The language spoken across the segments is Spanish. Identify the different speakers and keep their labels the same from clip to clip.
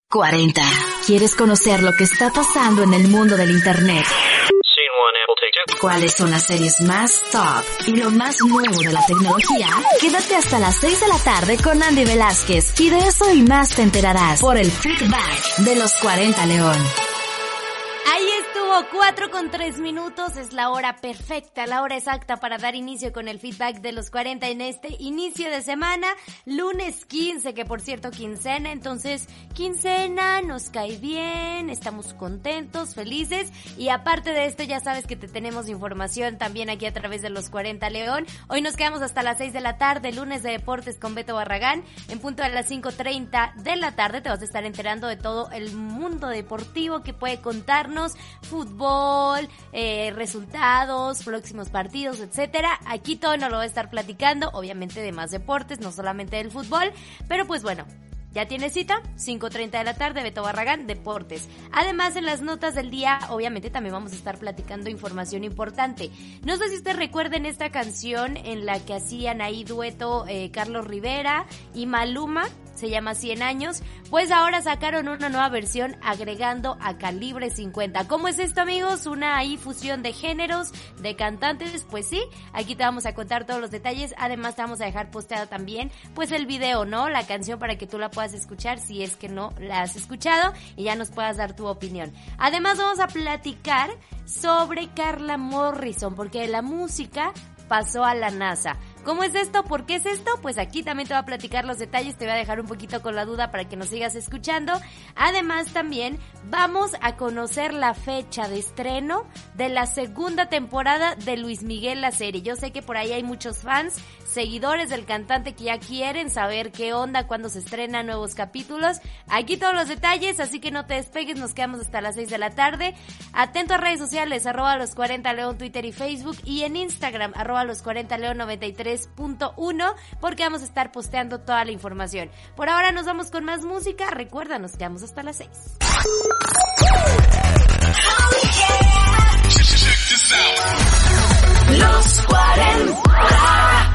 Speaker 1: 40. ¿Quieres conocer lo que está pasando en el mundo del internet? ¿Cuáles son las series más top y lo más nuevo de la tecnología? Quédate hasta las 6 de la tarde con Andy Velázquez y de eso y más te enterarás por el feedback de los 40 León.
Speaker 2: Ahí estuvo, 4:03, es la hora perfecta, la hora exacta para dar inicio con el feedback de los 40 en este inicio de semana, lunes 15, que por cierto quincena, entonces quincena, nos cae bien, estamos contentos, felices, y aparte de esto ya sabes que te tenemos información también aquí a través de los 40 León. Hoy nos quedamos hasta las 6 de la tarde, lunes de deportes con Beto Barragán, en punto de las 5:30 de la tarde te vas a estar enterando de todo el mundo deportivo que puede contarnos, fútbol, resultados, próximos partidos, etcétera. Aquí todo nos lo va a estar platicando, obviamente de más deportes, no solamente del fútbol, pero pues bueno, ¿ya tienes cita? 5:30 de la tarde, Beto Barragán, Deportes. Además, en las notas del día, obviamente también vamos a estar platicando información importante. No sé si ustedes recuerden esta canción en la que hacían ahí dueto Carlos Rivera y Maluma, se llama 100 años, pues ahora sacaron una nueva versión agregando a Calibre 50. ¿Cómo es esto, amigos? Una ahí fusión de géneros, de cantantes, pues sí, aquí te vamos a contar todos los detalles, además te vamos a dejar posteado también, pues el video, ¿no? La canción para que tú la puedas escuchar si es que no la has escuchado y ya nos puedas dar tu opinión. Además vamos a platicar sobre Carla Morrison, porque la música pasó a la NASA. ¿Cómo es esto? ¿Por qué es esto? Pues aquí también te voy a platicar los detalles, te voy a dejar un poquito con la duda para que nos sigas escuchando. Además también vamos a conocer la fecha de estreno de la segunda temporada de Luis Miguel la serie. Yo sé que por ahí hay muchos fans, seguidores del cantante que ya quieren saber qué onda, cuándo se estrenan nuevos capítulos. Aquí todos los detalles, así que no te despegues, nos quedamos hasta las 6 de la tarde. Atento a redes sociales, @los 40 León, Twitter y Facebook, y en Instagram, @los 40 León 93.1, porque vamos a estar posteando toda la información. Por ahora nos vamos con más música, recuerda, nos quedamos hasta las 6.
Speaker 1: Los 40.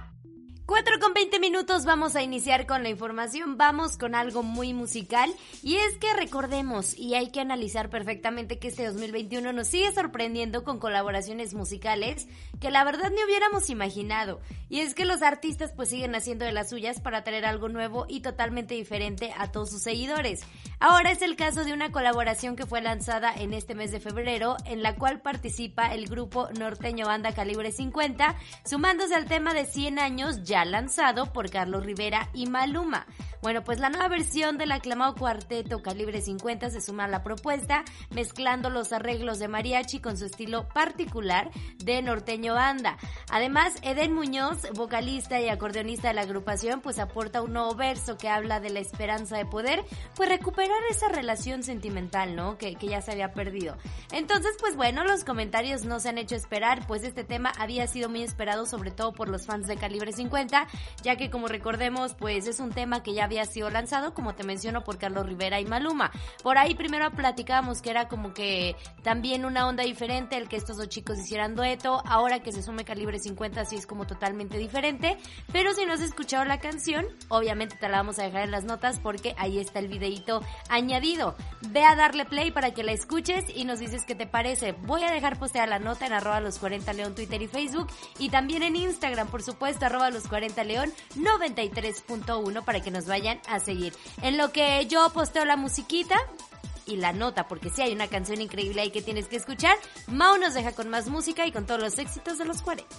Speaker 2: 4:20, vamos a iniciar con la información, vamos con algo muy musical, y es que recordemos, y hay que analizar perfectamente, que este 2021 nos sigue sorprendiendo con colaboraciones musicales que la verdad ni hubiéramos imaginado, y es que los artistas pues siguen haciendo de las suyas para traer algo nuevo y totalmente diferente a todos sus seguidores. Ahora es el caso de una colaboración que fue lanzada en este mes de febrero, en la cual participa el grupo norteño banda Calibre 50, sumándose al tema de 100 años ya lanzado por Carlos Rivera y Maluma. Bueno, pues la nueva versión del aclamado cuarteto Calibre 50 se suma a la propuesta, mezclando los arreglos de mariachi con su estilo particular de norteño banda. Además, Eden Muñoz, vocalista y acordeonista de la agrupación, pues aporta un nuevo verso que habla de la esperanza de poder, pues recuperar esa relación sentimental, ¿no? Que ya se había perdido. Entonces, pues bueno, los comentarios no se han hecho esperar, pues este tema había sido muy esperado, sobre todo por los fans de Calibre 50, ya que, como recordemos, pues es un tema que ya había sido lanzado, como te menciono, por Carlos Rivera y Maluma. Por ahí primero platicábamos que era como que también una onda diferente el que estos dos chicos hicieran dueto. Ahora que se sume Calibre 50 sí es como totalmente diferente, pero si no has escuchado la canción, obviamente te la vamos a dejar en las notas porque ahí está el videito añadido. Ve a darle play para que la escuches y nos dices qué te parece. Voy a dejar posteada la nota en @los 40 León, Twitter y Facebook, y también en Instagram, por supuesto, @los 40 León 93.1, para que nos vayan a seguir. En lo que yo posteo la musiquita y la nota, porque sí hay una canción increíble ahí que tienes que escuchar, Mau nos deja con más música y con todos los éxitos de los 40.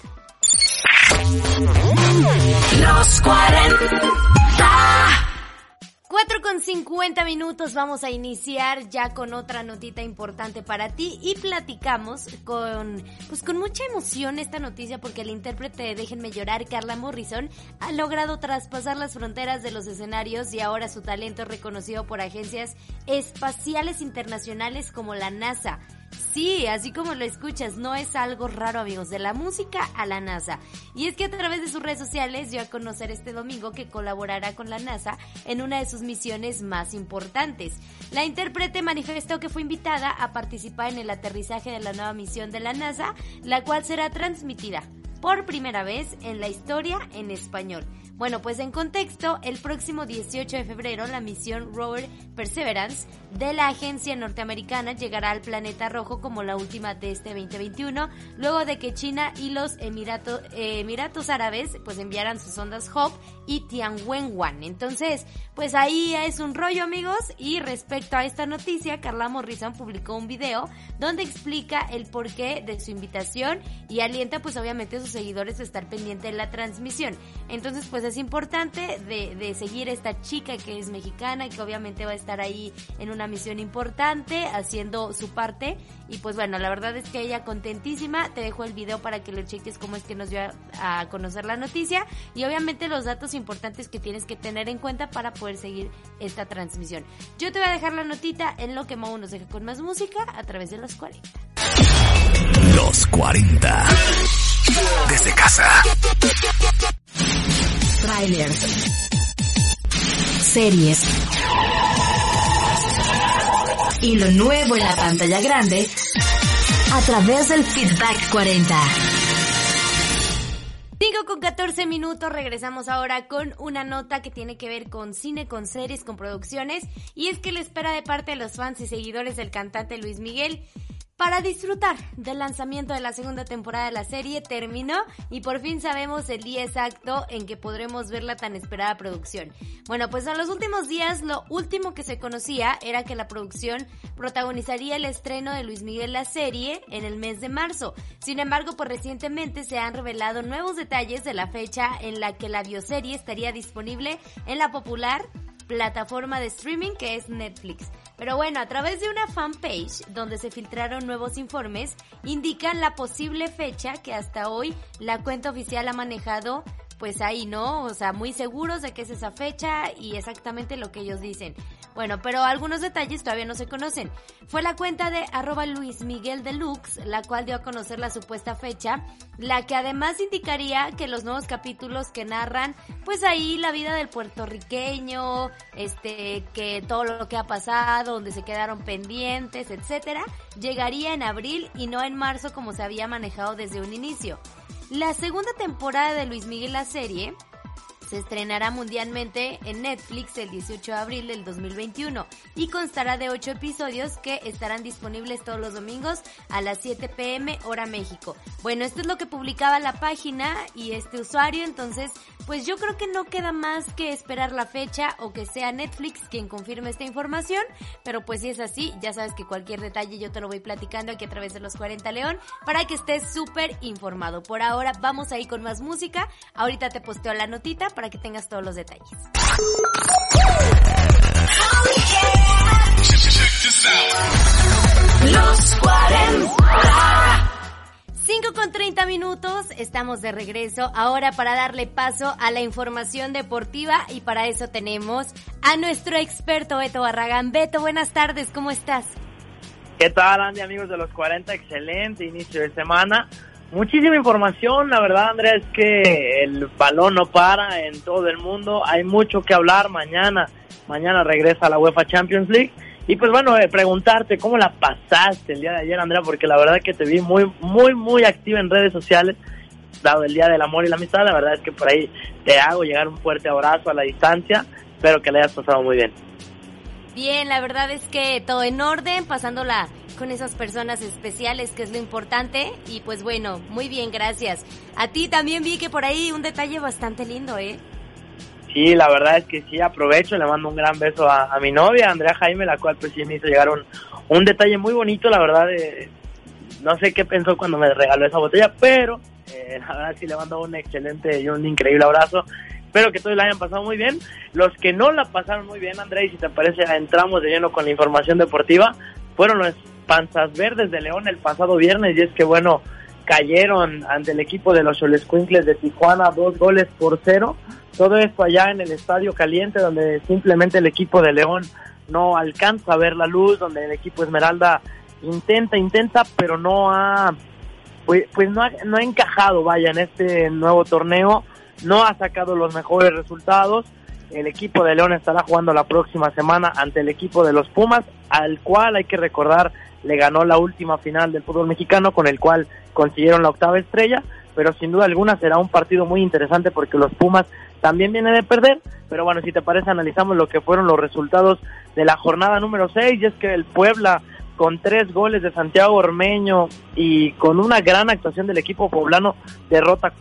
Speaker 1: Los 40.
Speaker 2: 4:50, vamos a iniciar ya con otra notita importante para ti, y platicamos con mucha emoción esta noticia, porque el intérprete de Déjenme Llorar, Carla Morrison, ha logrado traspasar las fronteras de los escenarios, y ahora su talento es reconocido por agencias espaciales internacionales como la NASA. Sí, así como lo escuchas, no es algo raro, amigos, de la música a la NASA. Y es que a través de sus redes sociales dio a conocer este domingo que colaborará con la NASA en una de sus misiones más importantes. La intérprete manifestó que fue invitada a participar en el aterrizaje de la nueva misión de la NASA, la cual será transmitida por primera vez en la historia en español. Bueno, pues en contexto, el próximo 18 de febrero la misión Rover Perseverance de la agencia norteamericana llegará al planeta rojo como la última de este 2021, luego de que China y los Emiratos Árabes pues enviaran sus sondas Hope y Tianwen-1. Entonces, pues ahí es un rollo, amigos, y respecto a esta noticia, Carla Morrison publicó un video donde explica el porqué de su invitación y alienta pues obviamente a sus seguidores a estar pendiente de la transmisión. Entonces, pues es importante de seguir a esta chica que es mexicana y que obviamente va a estar ahí en una misión importante haciendo su parte. Y pues bueno, la verdad es que ella contentísima. Te dejo el video para que lo cheques cómo es que nos dio a conocer la noticia y obviamente los datos importantes que tienes que tener en cuenta para poder seguir esta transmisión. Yo te voy a dejar la notita en lo que Mau nos deja con más música a través de los 40.
Speaker 3: Los 40 desde casa.
Speaker 1: Trailers, series y lo nuevo en la pantalla grande a través del Feedback 40.
Speaker 2: 5:14, regresamos ahora con una nota que tiene que ver con cine, con series, con producciones, y es que la espera de parte de los fans y seguidores del cantante Luis Miguel para disfrutar del lanzamiento de la segunda temporada de la serie terminó y por fin sabemos el día exacto en que podremos ver la tan esperada producción. Bueno, pues en los últimos días lo último que se conocía era que la producción protagonizaría el estreno de Luis Miguel la serie en el mes de marzo. Sin embargo, pues recientemente se han revelado nuevos detalles de la fecha en la que la bioserie estaría disponible en la popular plataforma de streaming que es Netflix. Pero bueno, a través de una fanpage donde se filtraron nuevos informes, indican la posible fecha que hasta hoy la cuenta oficial ha manejado, pues ahí, ¿no? O sea, muy seguros de que es esa fecha y exactamente lo que ellos dicen. Bueno, pero algunos detalles todavía no se conocen. Fue la cuenta de @LuisMiguelDeluxe la cual dio a conocer la supuesta fecha, la que además indicaría que los nuevos capítulos que narran, pues ahí la vida del puertorriqueño, que todo lo que ha pasado, donde se quedaron pendientes, etcétera, llegaría en abril y no en marzo como se había manejado desde un inicio. La segunda temporada de Luis Miguel la serie se estrenará mundialmente en Netflix el 18 de abril del 2021 y constará de 8 episodios que estarán disponibles todos los domingos a las 7 p.m. hora México. Bueno, esto es lo que publicaba la página y este usuario, entonces pues yo creo que no queda más que esperar la fecha o que sea Netflix quien confirme esta información, pero pues si es así, ya sabes que cualquier detalle yo te lo voy platicando aquí a través de los 40 León para que estés súper informado. Por ahora vamos a ir con más música, ahorita te posteo la notita para que tengas todos los detalles.
Speaker 1: Los 40.
Speaker 2: 5:30, estamos de regreso ahora para darle paso a la información deportiva y para eso tenemos a nuestro experto Beto Barragán. Beto, buenas tardes, ¿cómo estás?
Speaker 4: ¿Qué tal, Andy, amigos de los 40? Excelente inicio de semana. Muchísima información, la verdad, Andrea, es que el balón no para en todo el mundo. Hay mucho que hablar. Mañana regresa la UEFA Champions League. Y pues bueno, preguntarte cómo la pasaste el día de ayer, Andrea, porque la verdad que te vi muy activa en redes sociales, dado el Día del Amor y la Amistad. La verdad es que por ahí te hago llegar un fuerte abrazo a la distancia. Espero que la hayas pasado muy bien.
Speaker 2: Bien, la verdad es que todo en orden, pasándola con esas personas especiales, que es lo importante. Y pues bueno, muy bien, gracias. A ti también vi que por ahí un detalle bastante lindo, ¿eh?
Speaker 4: Sí, la verdad es que sí, aprovecho, le mando un gran beso a mi novia, Andrea Jaime, la cual pues sí me hizo llegar un detalle muy bonito, la verdad, no sé qué pensó cuando me regaló esa botella, pero la verdad sí le mando un excelente y un increíble abrazo. Espero que todos la hayan pasado muy bien. Los que no la pasaron muy bien, Andrea, y si te parece, entramos de lleno con la información deportiva, fueron los Panzas Verdes de León el pasado viernes, y es que bueno, cayeron ante el equipo de los Xolescuincles de Tijuana 2-0. Todo esto allá en el Estadio Caliente, donde simplemente el equipo de León no alcanza a ver la luz, donde el equipo Esmeralda intenta, pero no ha encajado, vaya, en este nuevo torneo, no ha sacado los mejores resultados. El equipo de León estará jugando la próxima semana ante el equipo de los Pumas, al cual hay que recordar le ganó la última final del fútbol mexicano, con el cual consiguieron la 8ª estrella. pero sin duda alguna será un partido muy interesante porque los Pumas también vienen de perder. Pero bueno, si te parece, analizamos lo que fueron los resultados de la jornada número 6, y es que el Puebla, con 3 goles de Santiago Ormeño y con una gran actuación del equipo poblano, derrota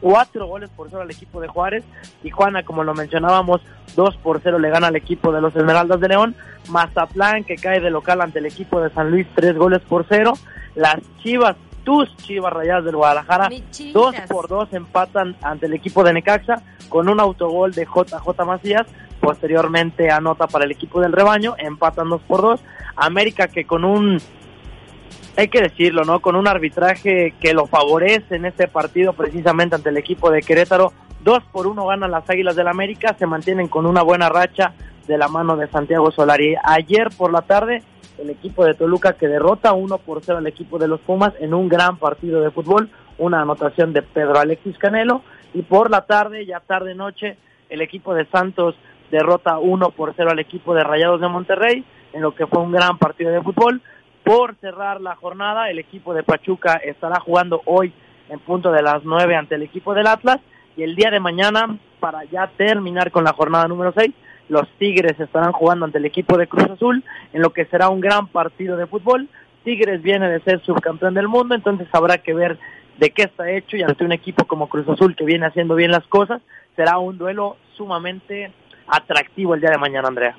Speaker 4: 4-0 al equipo de Juárez. Tijuana, como lo mencionábamos, 2-0 le gana al equipo de los Esmeraldas de León. Mazatlán, que cae de local ante el equipo de San Luis, 3-0. Las Chivas, tus Chivas Rayadas del Guadalajara, 2-2 empatan ante el equipo de Necaxa con un autogol de JJ Macías. Posteriormente anota para el equipo del Rebaño, empatan 2-2. América, que con un, hay que decirlo, ¿no?, con un arbitraje que lo favorece en este partido precisamente ante el equipo de Querétaro, 2-1 ganan las Águilas del América, se mantienen con una buena racha de la mano de Santiago Solari. Ayer por la tarde, el equipo de Toluca, que derrota 1-0 al equipo de los Pumas en un gran partido de fútbol, una anotación de Pedro Alexis Canelo. Y por la tarde, ya tarde noche, el equipo de Santos derrota 1-0 al equipo de Rayados de Monterrey, en lo que fue un gran partido de fútbol. Por cerrar la jornada, el equipo de Pachuca estará jugando hoy en punto de las 9 ante el equipo del Atlas, y el día de mañana, para ya terminar con la jornada número 6, los Tigres estarán jugando ante el equipo de Cruz Azul, en lo que será un gran partido de fútbol. Tigres viene de ser subcampeón del mundo, entonces habrá que ver de qué está hecho, y ante un equipo como Cruz Azul, que viene haciendo bien las cosas, será un duelo sumamente atractivo el día de mañana, Andrea.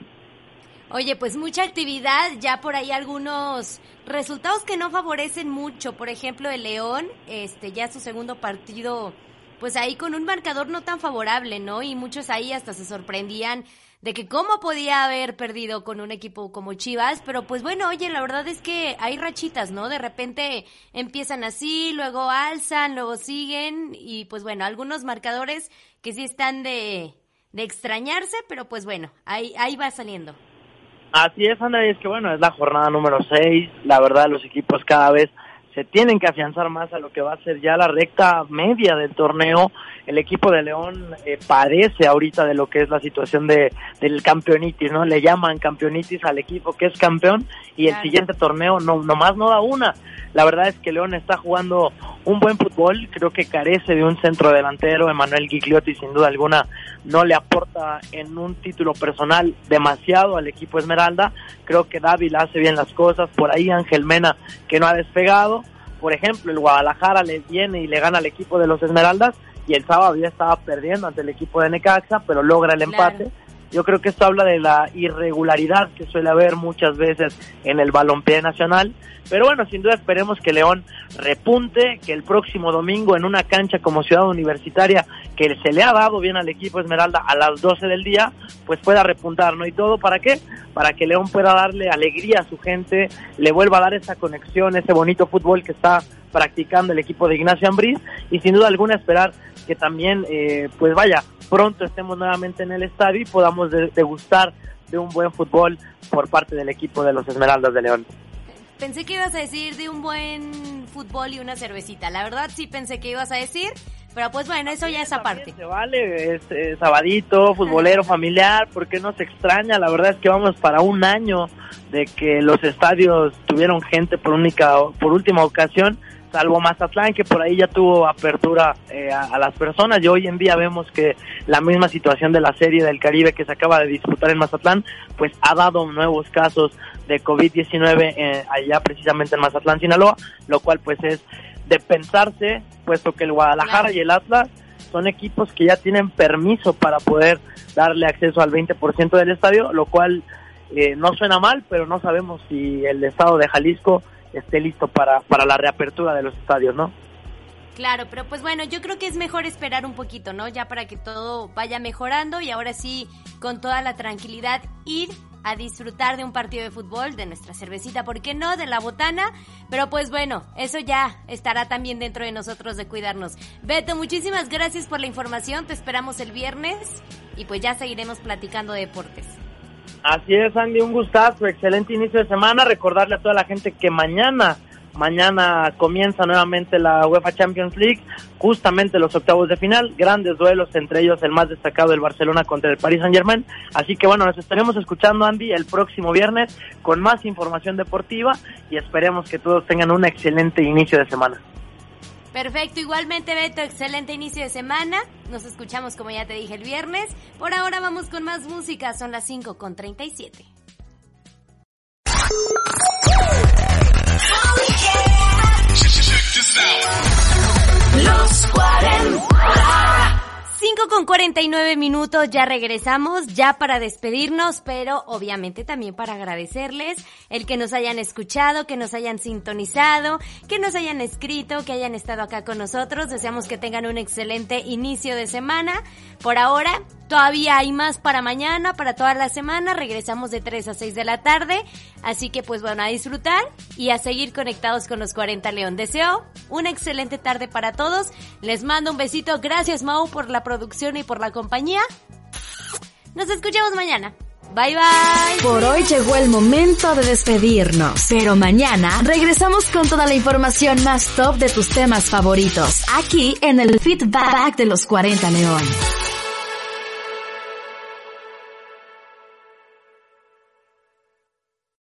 Speaker 2: Oye, pues mucha actividad, ya por ahí algunos resultados que no favorecen mucho. Por ejemplo, el León, ya su segundo partido, pues ahí con un marcador no tan favorable, ¿no? Y muchos ahí hasta se sorprendían de que cómo podía haber perdido con un equipo como Chivas, pero pues bueno, oye, la verdad es que hay rachitas, ¿no? De repente empiezan así, luego alzan, luego siguen, y pues bueno, algunos marcadores que sí están de extrañarse, pero pues bueno, ahí va saliendo.
Speaker 4: Así es, Andrea, y es que bueno, es la jornada número 6, la verdad los equipos cada vez se tienen que afianzar más a lo que va a ser ya la recta media del torneo. El equipo de León padece ahorita de lo que es la situación del campeonitis, ¿no? Le llaman campeonitis al equipo que es campeón, y el siguiente torneo nomás no da una. La verdad es que León está jugando un buen fútbol, creo que carece de un centro delantero. Emmanuel Gigliotti sin duda alguna no le aporta en un título personal demasiado al equipo Esmeralda. Creo que Dávila hace bien las cosas, por ahí Ángel Mena, que no ha despegado. Por ejemplo, el Guadalajara le viene y le gana al equipo de los Esmeraldas, y el sábado ya estaba perdiendo ante el equipo de Necaxa, pero logra el empate. Claro. Yo creo que esto habla de la irregularidad que suele haber muchas veces en el balompié nacional. Pero bueno, sin duda esperemos que León repunte, que el próximo domingo en una cancha como Ciudad Universitaria, que se le ha dado bien al equipo Esmeralda a las 12 del día, pues pueda repuntar, ¿no? ¿Y todo para qué? Para que León pueda darle alegría a su gente, le vuelva a dar esa conexión, ese bonito fútbol que está practicando el equipo de Ignacio Ambriz, y sin duda alguna esperar que también, pues vaya, pronto estemos nuevamente en el estadio y podamos degustar de un buen fútbol por parte del equipo de los Esmeraldas de León.
Speaker 2: Pensé que ibas a decir de un buen fútbol y una cervecita. La verdad sí pensé que ibas a decir, pero pues bueno, eso ya es aparte.
Speaker 4: Se vale, es sabadito, futbolero, familiar, porque no se extraña. La verdad es que vamos para un año de que los estadios tuvieron gente por última ocasión, salvo Mazatlán, que por ahí ya tuvo apertura a las personas, y hoy en día vemos que la misma situación de la Serie del Caribe que se acaba de disputar en Mazatlán, pues ha dado nuevos casos de COVID-19 allá precisamente en Mazatlán, Sinaloa, lo cual pues es de pensarse, puesto que el Guadalajara y el Atlas son equipos que ya tienen permiso para poder darle acceso al 20% del estadio, lo cual no suena mal, pero no sabemos si el estado de Jalisco esté listo para la reapertura de los estadios, ¿no?
Speaker 2: Claro, pero pues bueno, yo creo que es mejor esperar un poquito, ¿no? Ya para que todo vaya mejorando, y ahora sí, con toda la tranquilidad, ir a disfrutar de un partido de fútbol, de nuestra cervecita, ¿por qué no? De la botana, pero pues bueno, eso ya estará también dentro de nosotros de cuidarnos. Beto, muchísimas gracias por la información, te esperamos el viernes, y pues ya seguiremos platicando de deportes.
Speaker 4: Así es, Andy, un gustazo, excelente inicio de semana. Recordarle a toda la gente que mañana comienza nuevamente la UEFA Champions League, justamente los octavos de final, grandes duelos, entre ellos el más destacado, el Barcelona contra el Paris Saint-Germain. Así que bueno, nos estaremos escuchando, Andy, el próximo viernes con más información deportiva, y esperemos que todos tengan un excelente inicio de semana.
Speaker 2: Perfecto, igualmente Beto, excelente inicio de semana. Nos escuchamos como ya te dije el viernes. Por ahora vamos con más música, son las 5:37.
Speaker 1: Los 40.
Speaker 2: 5:49, ya regresamos, ya para despedirnos, pero obviamente también para agradecerles el que nos hayan escuchado, que nos hayan sintonizado, que nos hayan escrito, que hayan estado acá con nosotros. Deseamos que tengan un excelente inicio de semana. Por ahora, todavía hay más para mañana, para toda la semana. Regresamos de 3 a 6 de la tarde. Así que pues bueno, a disfrutar y a seguir conectados con los 40 León. Deseo una excelente tarde para todos. Les mando un besito. Gracias, Mau, por la producción y por la compañía. Nos escuchamos mañana. Bye, bye.
Speaker 1: Por hoy llegó el momento de despedirnos, pero mañana regresamos con toda la información más top de tus temas favoritos, aquí en el Feedback de los 40 León.